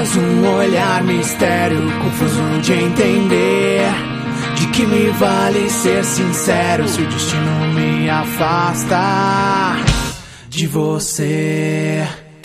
Apenas um olhar, mistério, confuso de entender. De que me vale ser sincero se o destino me afasta de você?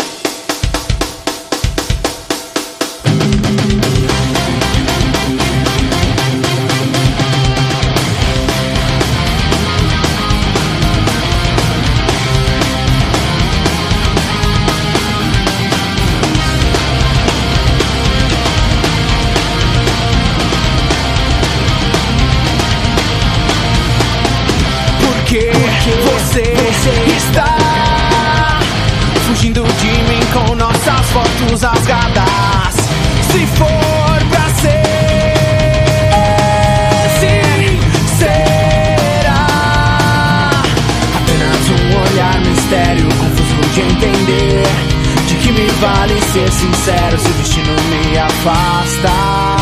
Você está fugindo de mim com nossas fotos rasgadas. Se for pra ser, sim, será. Apenas um olhar, mistério, confuso de entender. De que me vale ser sincero se o destino me afasta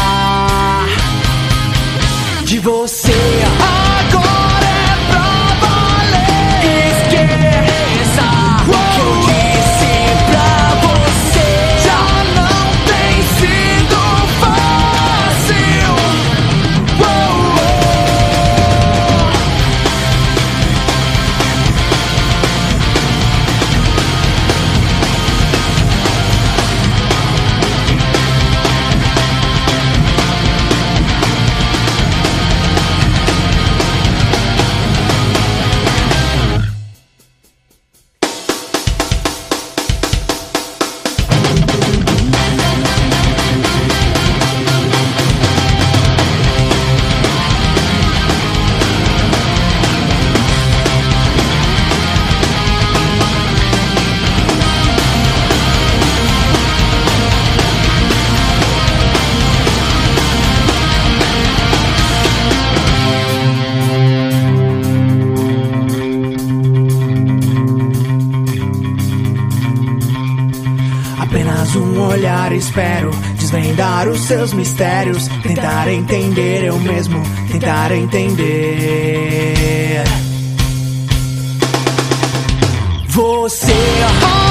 de você? Apenas um olhar, espero desvendar os seus mistérios. Tentar entender eu mesmo, tentar entender você.